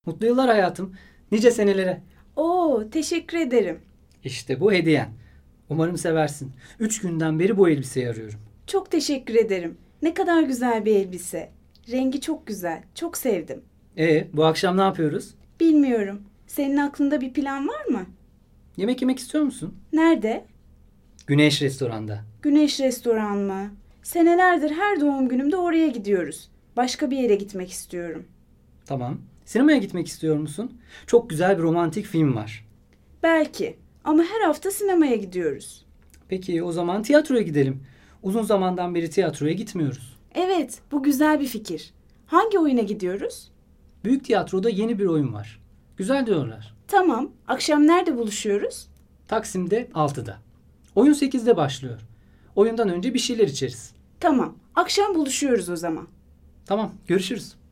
Mutlu yıllar hayatım. Nice senelere. Oo, teşekkür ederim. İşte bu hediyen. Umarım seversin. 3 günden beri bu elbiseyi arıyorum. Çok teşekkür ederim. Ne kadar güzel bir elbise. Rengi çok güzel. Çok sevdim. Bu akşam ne yapıyoruz? Bilmiyorum. Senin aklında bir plan var mı? Yemek yemek istiyor musun? Nerede? Güneş restoranda. Güneş restoran mı? Senelerdir her doğum günümde oraya gidiyoruz. Başka bir yere gitmek istiyorum. Tamam. Sinemaya gitmek istiyor musun? Çok güzel bir romantik film var. Belki. Ama her hafta sinemaya gidiyoruz. Peki o zaman tiyatroya gidelim. Uzun zamandan beri tiyatroya gitmiyoruz. Evet, bu güzel bir fikir. Hangi oyuna gidiyoruz? Büyük tiyatroda yeni bir oyun var. Güzel diyorlar. Tamam. Akşam nerede buluşuyoruz? Taksim'de 6'da. Oyun 8'de başlıyor. Oyundan önce bir şeyler içeriz. Tamam. Akşam buluşuyoruz o zaman. Tamam, görüşürüz.